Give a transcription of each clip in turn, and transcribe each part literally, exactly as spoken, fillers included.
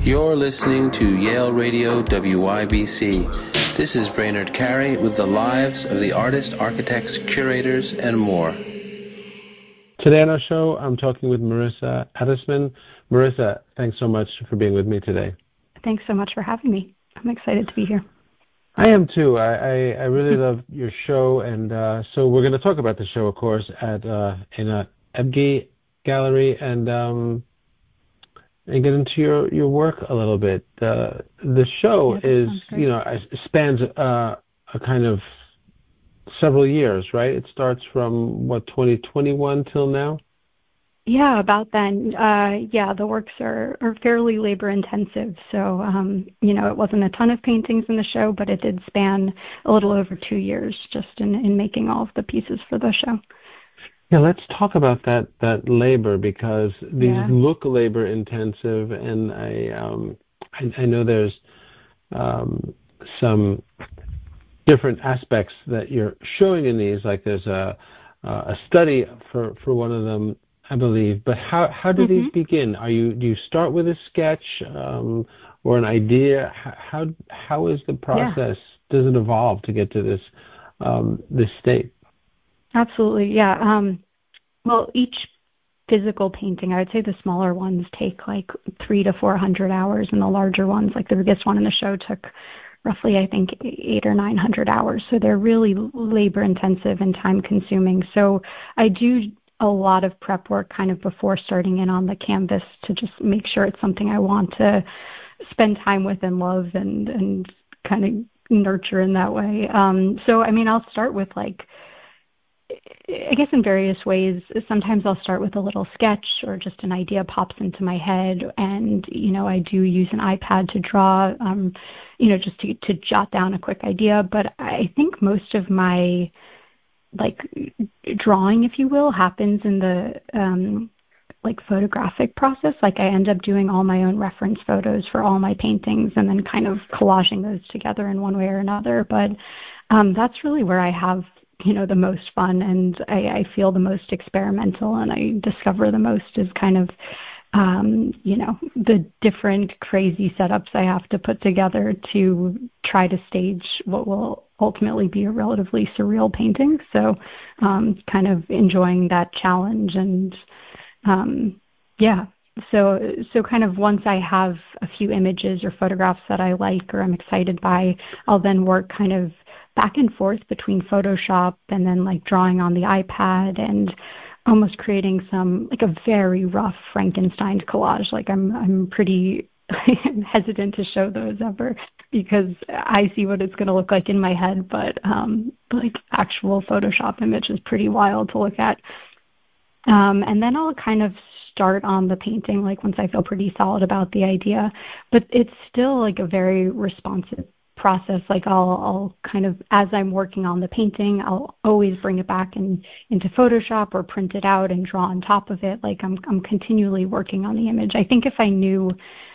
You're listening to Yale Radio W Y B C. This is Brainerd Carey with the lives of the artists, architects, curators, and more. Today on our show, I'm talking with Marissa Adisman. Marissa, thanks so much for being with me today. Thanks so much for having me. I'm excited to be here. I am too. I, I, I really love your show, and uh, so we're going to talk about the show, of course, at uh, in a Ebge Gallery, and um, and get into your, your work a little bit. Uh, the show yeah, is, you know, spans uh, a kind of several years, right? It starts from, what, twenty twenty-one till now? Yeah, about then. Uh, yeah, the works are, are fairly labor intensive. So, um, you know, it wasn't a ton of paintings in the show, but it did span a little over two years just in, in making all of the pieces for the show. Yeah, let's talk about that that labor, because these yeah. look labor intensive, and I um, I, I know there's um, some different aspects that you're showing in these. Like there's a a study for, for one of them, I believe. But how how do mm-hmm. these begin? Are you do you start with a sketch um, or an idea? How how is the process? Yeah. Does it evolve to get to this um, this state? Absolutely, yeah. Um, well, each physical painting, I would say the smaller ones take like three to four hundred hours, and the larger ones, like the biggest one in the show, took roughly, I think, eight or nine hundred hours. So they're really labor intensive and time consuming. So I do a lot of prep work kind of before starting in on the canvas to just make sure it's something I want to spend time with and love and and kind of nurture in that way. Um, so I mean, I'll start with like, I guess in various ways. Sometimes I'll start with a little sketch or just an idea pops into my head, and you know I do use an iPad to draw, um, you know, just to, to jot down a quick idea. But I think most of my like drawing, if you will, happens in the um, like photographic process. Like I end up doing all my own reference photos for all my paintings, and then kind of collaging those together in one way or another. But um, that's really where I have you know, the most fun, and I, I feel the most experimental, and I discover the most is kind of, um, you know, the different crazy setups I have to put together to try to stage what will ultimately be a relatively surreal painting. So um, kind of enjoying that challenge, and um, yeah. So, so kind of once I have a few images or photographs that I like or I'm excited by, I'll then work kind of back and forth between Photoshop and then like drawing on the iPad and almost creating some like a very rough Frankenstein collage. Like I'm I'm pretty hesitant to show those ever because I see what it's going to look like in my head, but um, like actual Photoshop image is pretty wild to look at. Um, and then I'll kind of start on the painting like once I feel pretty solid about the idea, but it's still like a very responsive process. Like I'll, I'll kind of, as I'm working on the painting, I'll always bring it back in, into Photoshop or print it out and draw on top of it. Like I'm, I'm continually working on the image. I think if I knew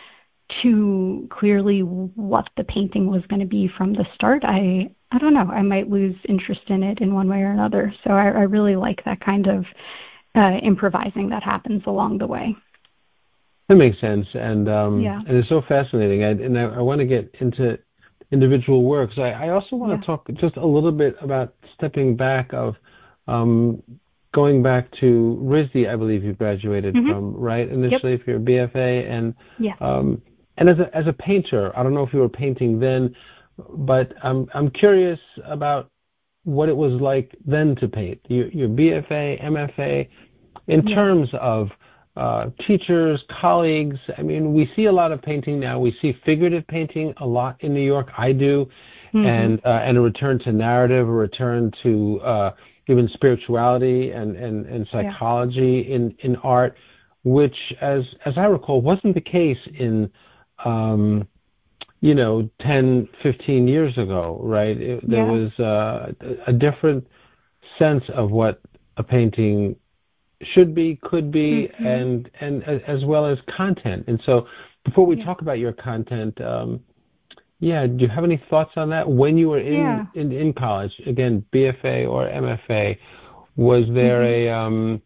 too clearly what the painting was going to be from the start, I, I don't know, I might lose interest in it in one way or another. So I, I really like that kind of uh, improvising that happens along the way. That makes sense, and um, yeah. and it's so fascinating. I, and I, I want to get into individual works. I, I also want yeah. to talk just a little bit about stepping back of um, going back to R I S D, I believe you graduated mm-hmm. from, right? Initially yep. for your B F A, and yeah. um, and as a as a painter, I don't know if you were painting then, but I'm I'm curious about what it was like then to paint. Your, your B F A, M F A, in yeah. terms of uh, teachers, colleagues. I mean, we see a lot of painting now. We see figurative painting a lot in New York. I do, mm-hmm. and uh, and a return to narrative, a return to uh, even spirituality and, and, and psychology yeah. in, in art, which, as as I recall, wasn't the case in, um, you know, ten, fifteen years ago, right? It, there yeah. was uh, a different sense of what a painting should be, could be, mm-hmm. and and as well as content. And so, before we yeah. talk about your content, um, yeah, do you have any thoughts on that? When you were in yeah. in, in college, again, B F A or M F A, was there mm-hmm. a um,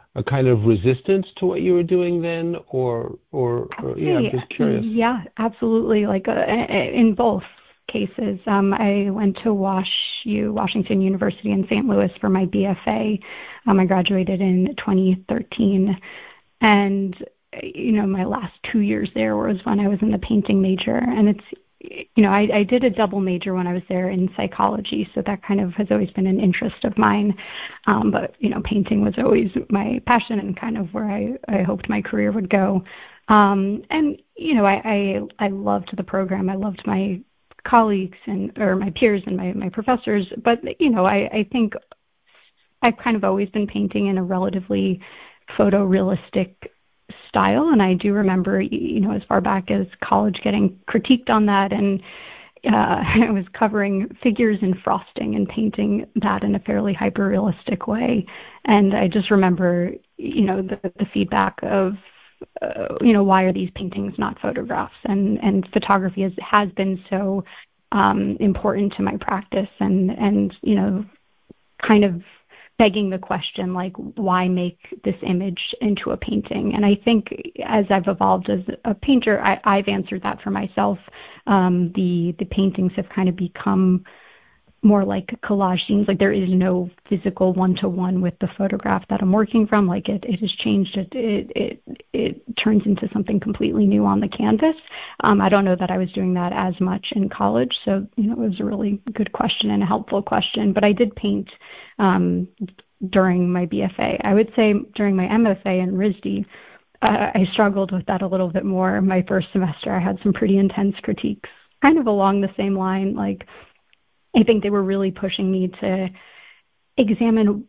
a kind of resistance to what you were doing then, or or, or yeah, I'm just curious. Yeah, absolutely. Like uh, in both cases, um, I went to Wash U, Washington University in Saint Louis for my B F A. Um, I graduated in twenty thirteen, and you know, my last two years there was when I was in the painting major, and it's you know, I, I did a double major when I was there in psychology, so that kind of has always been an interest of mine. Um, but, you know, painting was always my passion and kind of where I, I hoped my career would go. Um, and, you know, I, I, I loved the program. I loved my colleagues and, or my peers and my, my professors. But, you know, I, I think I've kind of always been painting in a relatively photorealistic style, and I do remember, you know, as far back as college getting critiqued on that, and uh, I was covering figures in frosting and painting that in a fairly hyper-realistic way, and I just remember, you know, the, the feedback of, uh, you know, why are these paintings not photographs, and, and photography has, has been so um, important to my practice, and, and, you know, kind of begging the question, like, why make this image into a painting? And I think as I've evolved as a painter, I, I've answered that for myself. Um, the the paintings have kind of become more like collage scenes. Like there is no physical one-to-one with the photograph that I'm working from. Like it, it has changed. It, it it it turns into something completely new on the canvas. Um, I don't know that I was doing that as much in college. So, you know, it was a really good question and a helpful question. But I did paint um, during my B F A. I would say during my M F A in R I S D, uh, I struggled with that a little bit more. My first semester, I had some pretty intense critiques, kind of along the same line, like, I think they were really pushing me to examine,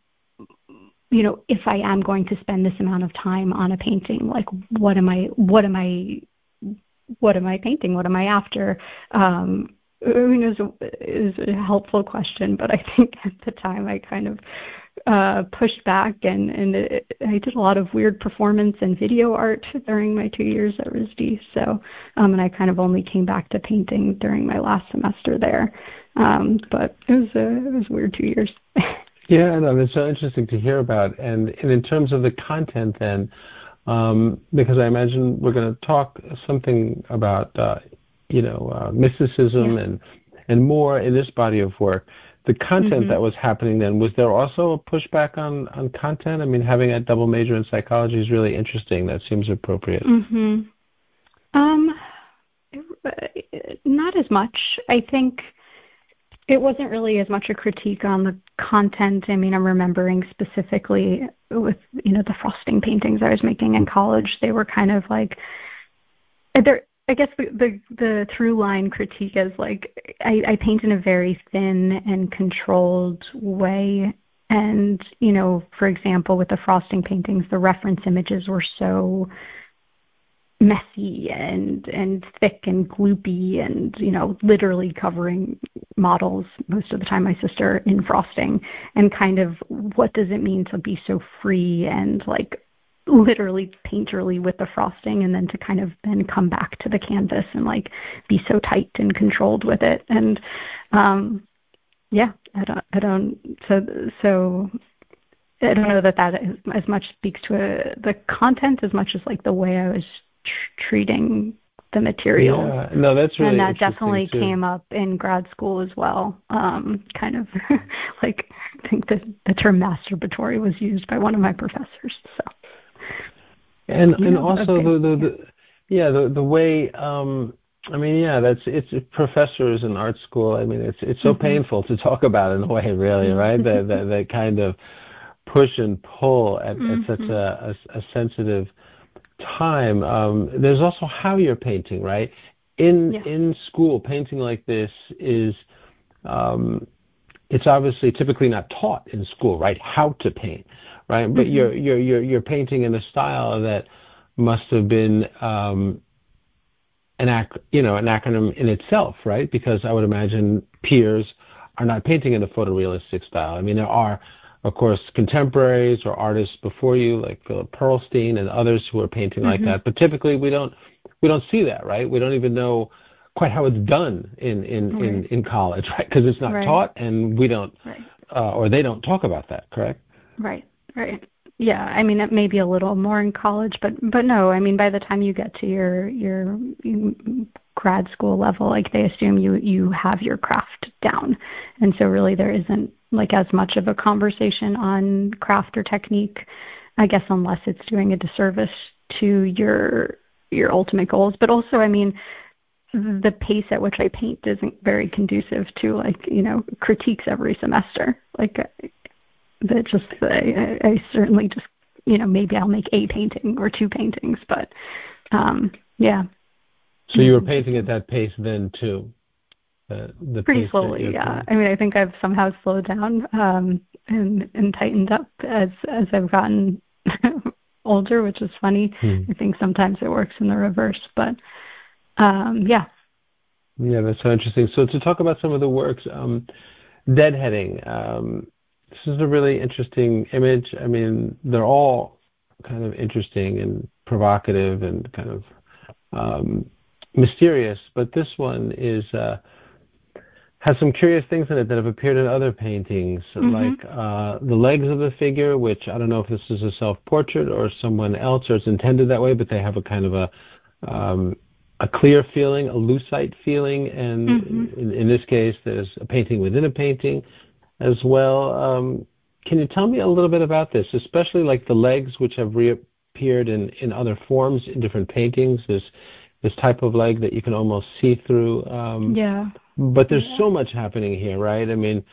you know, if I am going to spend this amount of time on a painting, like what am I, what am I, what am I painting? What am I after? Um, I mean, it was, a, it was a helpful question, but I think at the time I kind of uh, pushed back, and, and it, I did a lot of weird performance and video art during my two years at R I S D. So, um, and I kind of only came back to painting during my last semester there. Um, but it was a, it was a weird two years. Yeah, no, it's so interesting to hear about. And, and in terms of the content then, um, because I imagine we're going to talk something about, uh, you know, uh, mysticism yeah. and, and more in this body of work. The content mm-hmm. that was happening then, was there also a pushback on, on content? I mean, having a double major in psychology is really interesting. That seems appropriate. Mm-hmm. Um, not as much. I think it wasn't really as much a critique on the content. I mean, I'm remembering specifically with, you know, the frosting paintings I was making in college, they were kind of like, they're, I guess the, the, the through line critique is like, I, I paint in a very thin and controlled way. And, you know, for example, with the frosting paintings, the reference images were so messy and and thick and gloopy and, you know, literally covering models most of the time, my sister, in frosting, and kind of what does it mean to be so free and like literally painterly with the frosting, and then to kind of then come back to the canvas and like be so tight and controlled with it. And um yeah, I don't I don't so so I don't know that that is, as much speaks to a, the content as much as like the way I was tr- treating the material. Yeah, no, that's really and that interesting definitely too. came up in grad school as well. Um, kind of like I think the the term masturbatory was used by one of my professors. So. And you and know, also okay, the, the, yeah. the yeah the the way um I mean yeah that's it's professors in art school. I mean it's it's so mm-hmm. painful to talk about in a way, really, right? that that that kind of push and pull at, mm-hmm. at such a, a, a sensitive time. Um, there's also how you're painting, right? In yeah. in school, painting like this is um, it's obviously typically not taught in school, right? How to paint, right? But mm-hmm. you're you're you're you're painting in a style that must have been um, an ac- you know an acronym in itself, right? Because I would imagine peers are not painting in a photorealistic style. I mean, there are, of course, contemporaries or artists before you, like Philip Pearlstein and others who are painting mm-hmm. like that. But typically, we don't we don't see that, right? We don't even know quite how it's done in in right. in, in college, right? Because it's not right. taught, and we don't, right. uh, or they don't talk about that. Correct? Right. Right. Yeah, I mean, it may be a little more in college, but but no, I mean, by the time you get to your your grad school level, like they assume you you have your craft down, and so really there isn't like as much of a conversation on craft or technique, I guess, unless it's doing a disservice to your your ultimate goals. But also, I mean, the pace at which I paint isn't very conducive to like you know critiques every semester, like. That just I, I certainly just you know maybe I'll make a painting or two paintings, but um, yeah. So you were painting at that pace then too. Uh, the Pretty pace slowly, yeah. I mean, I think I've somehow slowed down um, and and tightened up as as I've gotten older, which is funny. Hmm. I think sometimes it works in the reverse, but um, yeah. Yeah, that's so interesting. So to talk about some of the works, um, deadheading. Um, This is a really interesting image. I mean, they're all kind of interesting and provocative and kind of um, mysterious, but this one is uh, has some curious things in it that have appeared in other paintings, mm-hmm. like uh, the legs of the figure, which I don't know if this is a self-portrait or someone else, or it's intended that way, but they have a kind of a um, a clear feeling, a lucite feeling, and mm-hmm. in, in this case, there's a painting within a painting as well. Um, can you tell me a little bit about this, especially like the legs, which have reappeared in, in other forms in different paintings, this this type of leg that you can almost see through. Um, yeah. But there's yeah. so much happening here, right? I mean,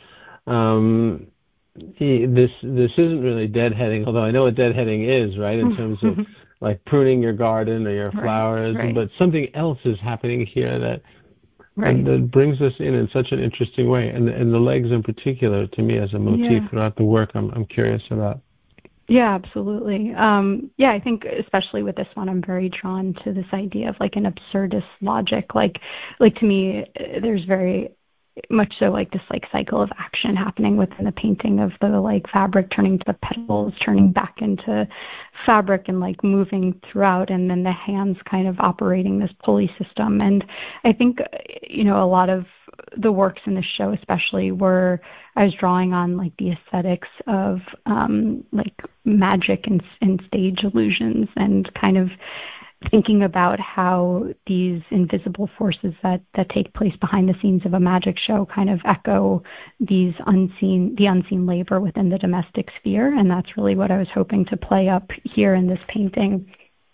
um, he, this this isn't really deadheading, although I know what deadheading is, right, in terms of like pruning your garden or your flowers, right, right. but something else is happening here that Right. And that brings us in in such an interesting way. And, and the legs in particular, to me, as a motif Yeah. throughout the work, I'm, I'm curious about. Yeah, absolutely. Um, yeah, I think especially with this one, I'm very drawn to this idea of like an absurdist logic. Like, like to me, there's very much so like this like cycle of action happening within the painting of the like fabric turning to the petals, turning back into fabric and like moving throughout, and then the hands kind of operating this pulley system. And I think, you know, a lot of the works in the show especially were I was drawing on like the aesthetics of um, like magic and, and stage illusions, and kind of thinking about how these invisible forces that, that take place behind the scenes of a magic show kind of echo these unseen the unseen labor within the domestic sphere. And that's really what I was hoping to play up here in this painting.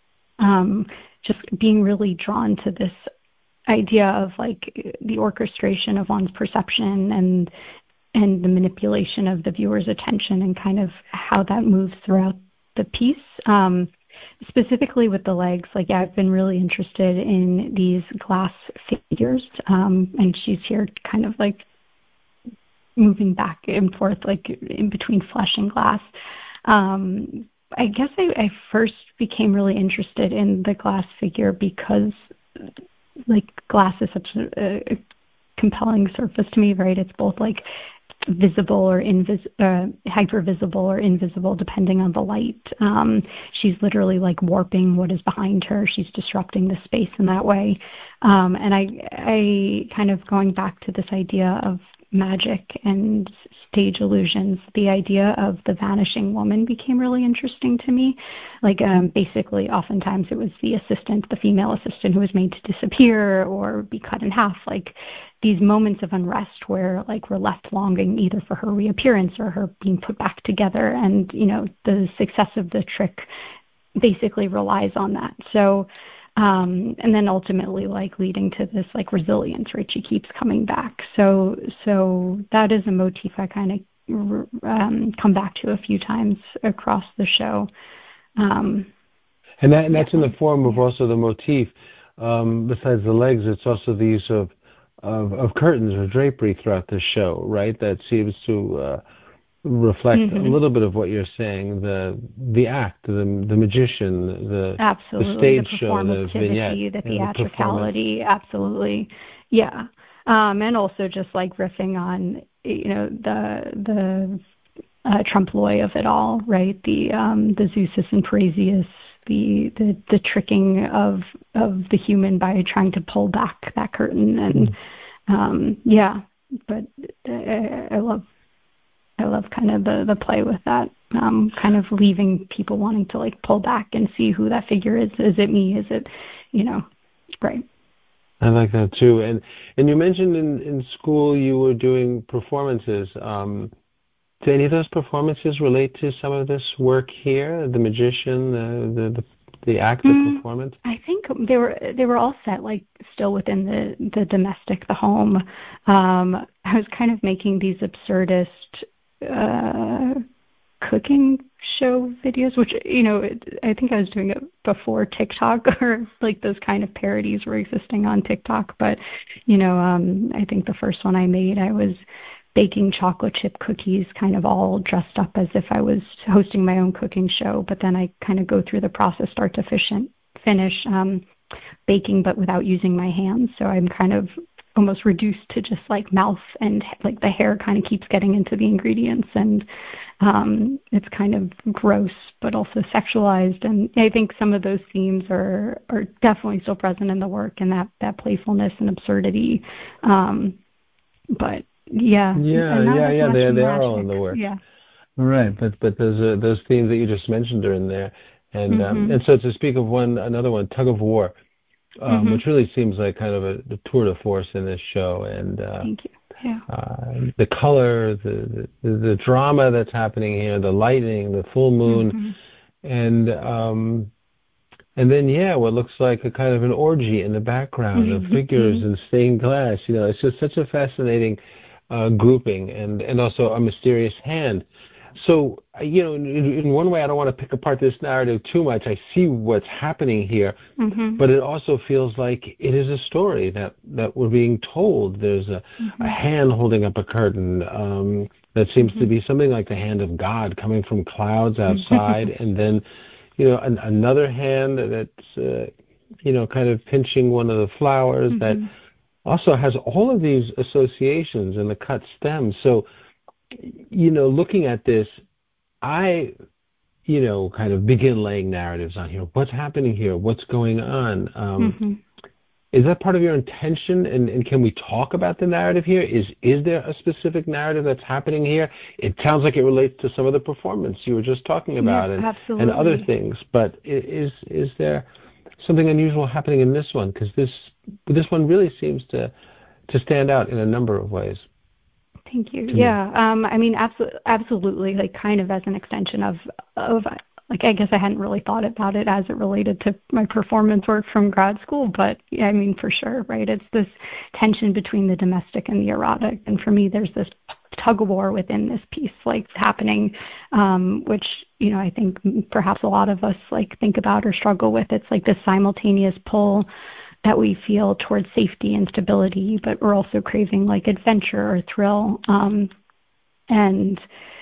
Um, just being really drawn to this idea of like the orchestration of one's perception and and the manipulation of the viewer's attention, and kind of how that moves throughout the piece. Um, specifically with the legs, like yeah, I've been really interested in these glass figures, um, and she's here kind of like moving back and forth, like in between flesh and glass. Um, I guess I, I first became really interested in the glass figure because like glass is such a, a compelling surface to me, right? It's both like visible or invis- uh, hyper visible or invisible depending on the light. Um, she's literally like warping what is behind her. She's disrupting the space in that way. Um, and I, I kind of going back to this idea of magic and stage illusions, the idea of the vanishing woman became really interesting to me. Like um, basically, oftentimes it was the assistant, the female assistant, who was made to disappear or be cut in half. Like these moments of unrest where like we're left longing either for her reappearance or her being put back together. And, you know, the success of the trick basically relies on that. So, um, and then ultimately like leading to this like resilience, right? She keeps coming back. So, so that is a motif I kind of um, come back to a few times across the show. Um, and that, and that's yeah. in the form of yeah. also the motif. Um, besides the legs, it's also the use of Of, of curtains or drapery throughout the show, right? That seems to uh, reflect mm-hmm. a little bit of what you're saying, the the act, the the magician, the, absolutely. the stage the show, the vignette, the theatricality, the absolutely. Yeah. Um, and also just like riffing on, you know, the the uh, trompe l'oeil of it all, right? The um, the Zeusis and Parisius, the, the the tricking of of the human by trying to pull back that curtain, and um, yeah, but I, I love I love kind of the, the play with that. um, kind of leaving people wanting to like pull back and see who that figure is. Is it me? Is it, you know, right. I like that too. And and you mentioned in, in school you were doing performances. Um, do any of those performances relate to some of this work here? The magician, the the the, the act of Mm, performance? I think they were they were all set like still within the the domestic, the home. Um, I was kind of making these absurdist uh, cooking show videos, which, you know, it, I think I was doing it before TikTok or like those kind of parodies were existing on TikTok. But, you know, um, I think the first one I made, I was baking chocolate chip cookies, kind of all dressed up as if I was hosting my own cooking show. But then I kind of go through the process, start to fish and finish, um, baking, but without using my hands. So I'm kind of almost reduced to just like mouth, and like the hair kind of keeps getting into the ingredients, and um, it's kind of gross, but also sexualized. And I think some of those themes are are definitely still present in the work, and that that playfulness and absurdity. Um, but yeah, Yeah, and not yeah, as yeah. much They they are all in magic. the work. Yeah. Right, but but those uh, those themes that you just mentioned are in there, and um, Mhm. and so to speak of one another one, tug of war, um, Mhm. which really seems like kind of a, a tour de force in this show, and uh, Thank you. Yeah. uh, the color, the, the the drama that's happening here, the lightning, the full moon, Mhm. and um, and then yeah, what looks like a kind of an orgy in the background of figures Mhm. in stained glass. You know, it's just such a fascinating uh, grouping, and and also a mysterious hand. So, uh, you know, in, in one way, I don't want to pick apart this narrative too much. I see what's happening here, Mhm. but it also feels like it is a story that, that we're being told. There's a, a Mhm. hand holding up a curtain um, that seems to Mhm. be something like the hand of God coming from clouds outside, and then, you know, an, another hand that's, uh, you know, kind of pinching one of the flowers that Mhm. also has all of these associations in the cut stems. So, you know, looking at this, I, you know, kind of begin laying narratives on here. What's happening here? What's going on? Um, Mhm. is that part of your intention? And, and can we talk about the narrative here? Is is there a specific narrative that's happening here? It sounds like it relates to some of the performance you were just talking Yeah, about, and, and other absolutely. things. But i- is is there something unusual happening in this one? Because this this one really seems to to stand out in a number of ways Thank you. to me. Yeah. Um, I mean, absolutely, absolutely, like kind of as an extension of, of, like, I guess I hadn't really thought about it as it related to my performance work from grad school, but yeah, I mean, for sure, right? It's this tension between the domestic and the erotic. And for me, there's this tug of war within this piece, like happening, um, which, you know, I think perhaps a lot of us like think about or struggle with. It's like this simultaneous pull that we feel towards safety and stability, but we're also craving like adventure or thrill. Um, and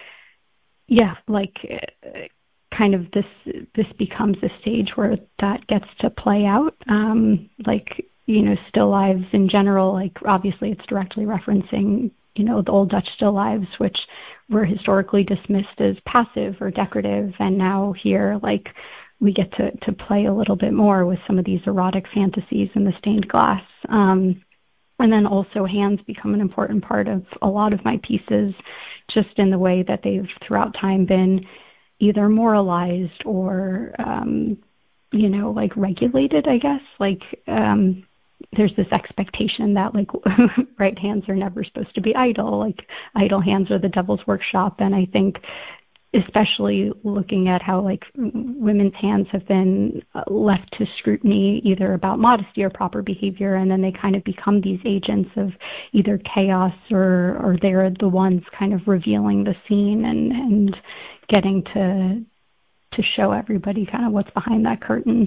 yeah, like uh, kind of this this becomes a stage where that gets to play out. Um, like, you know, still lives in general, like obviously it's directly referencing, you know, the old Dutch still lives, which were historically dismissed as passive or decorative, and now here, like, we get to to play a little bit more with some of these erotic fantasies in the stained glass. Um, and then also hands become an important part of a lot of my pieces, just in the way that they've throughout time been either moralized or, um, you know, like regulated, I guess. Like, um, there's this expectation that like right hands are never supposed to be idle. Like idle hands are the devil's workshop. And I think especially looking at how like women's hands have been uh, left to scrutiny either about modesty or proper behavior, and then they kind of become these agents of either chaos or or they're the ones kind of revealing the scene and and getting to to show everybody kind of what's behind that curtain.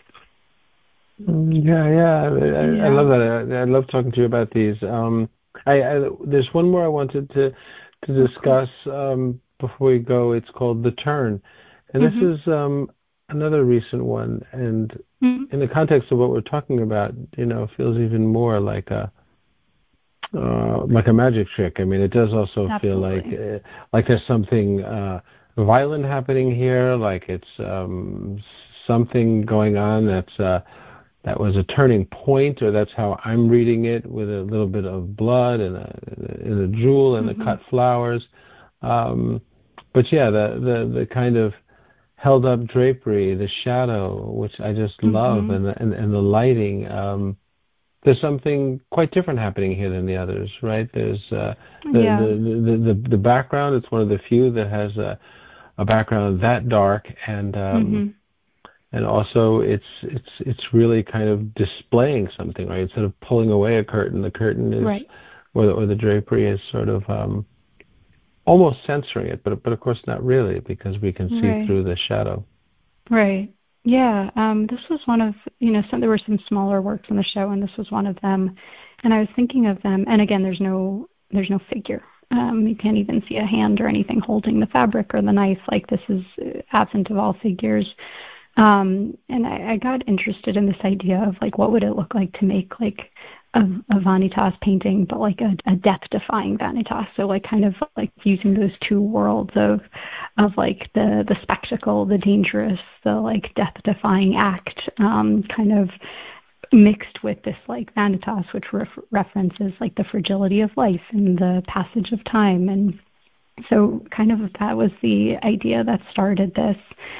Mm, Yeah, yeah, I, I Yeah. love that. I, I love talking to you about these. Um, I, I there's one more I wanted to to Of course. discuss um, before we go. It's called The Turn, and this Mhm. is um, another recent one. And Mhm. in the context of what we're talking about, you know, feels even more like a uh, like a magic trick. I mean, it does also feel like Absolutely. uh, like there's something uh, violent happening here. Like it's um, something going on that's. Uh, that was a turning point, or that's how I'm reading it, with a little bit of blood and a, and a jewel and the Mhm. cut flowers. Um, but yeah, the, the, the kind of held up drapery, the shadow, which I just Mm-hmm. love, and the, and, and the lighting. Um, there's something quite different happening here than the others, right? There's uh, the, Yeah. the, the, the the background. It's one of the few that has a, a background that dark, and um, Mm-hmm. and also it's it's it's really kind of displaying something, right? Instead of pulling away a curtain, the curtain is, Right. or the, or the drapery is sort of um, almost censoring it, but but of course not really, because we can see Right. through the shadow. Right. Yeah. Um, this was one of, you know, some, there were some smaller works on the show, and this was one of them. And I was thinking of them, and again, there's no, there's no figure. Um, you can't even see a hand or anything holding the fabric or the knife. Like, this is absent of all figures. Um, and I, I got interested in this idea of like, what would it look like to make like a, a Vanitas painting, but like a, a death-defying Vanitas. So like kind of like using those two worlds of of like the the spectacle, the dangerous, the like death-defying act, um, kind of mixed with this like Vanitas, which ref- references like the fragility of life and the passage of time. And so kind of that was the idea that started this.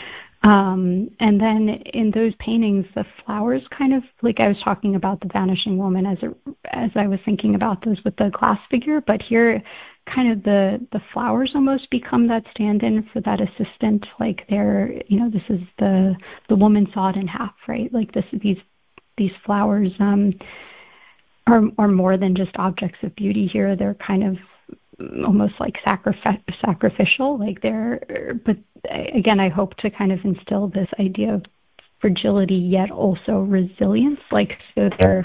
Um, and then in those paintings, the flowers kind of, like I was talking about the Vanishing Woman as a, as I was thinking about those with the glass figure, but here kind of the, the flowers almost become that stand-in for that assistant. Like they're, you know, this is the, the woman sawed in half, right? Like this, these, these flowers, um, are, are more than just objects of beauty here. They're kind of almost like sacrifice, sacrificial, like they're, but again, I hope to kind of instill this idea of fragility, yet also resilience, like, so they're,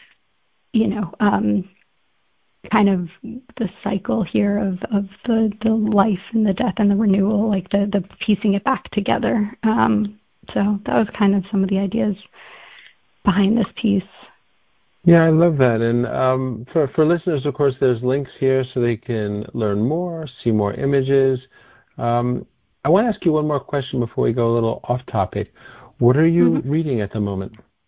you know, um, kind of the cycle here of, of the, the life and the death and the renewal, like the, the piecing it back together. Um, so that was kind of some of the ideas behind this piece. Yeah, I love that. And um, for, for listeners, of course, there's links here so they can learn more, see more images. Um, I want to ask you one more question before we go a little off topic. What are you Mm-hmm. reading at the moment?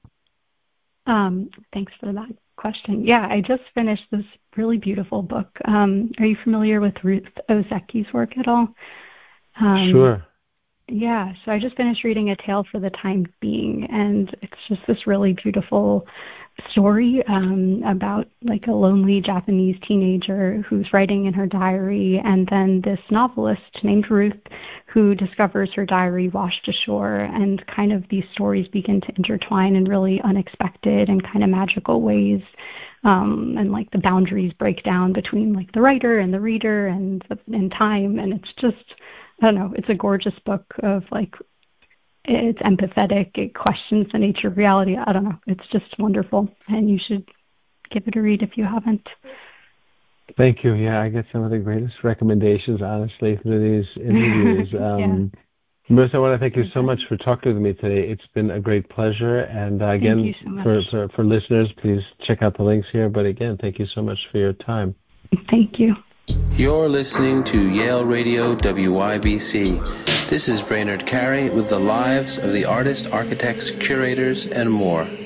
Um, thanks for that question. Yeah, I just finished this really beautiful book. Um, are you familiar with Ruth Ozeki's work at all? Um, Sure. Yeah, so I just finished reading A Tale for the Time Being, and it's just this really beautiful story um, about like a lonely Japanese teenager who's writing in her diary, and then this novelist named Ruth who discovers her diary washed ashore, and kind of these stories begin to intertwine in really unexpected and kind of magical ways. Um, and like the boundaries break down between like the writer and the reader and and time, and it's just, I don't know, it's a gorgeous book of like, it's empathetic, it questions the nature of reality. I don't know, it's just wonderful, and you should give it a read if you haven't. Thank you. Yeah, I get some of the greatest recommendations, honestly, through these interviews. Um, Yeah. Marissa, I want to thank you so much for talking with me today. It's been a great pleasure. And uh, again, Thank you so much. for, for, for listeners, please check out the links here. But again, thank you so much for your time. Thank you. You're listening to Yale Radio W Y B C. This is Brainerd Carey with the lives of the artists, architects, curators, and more.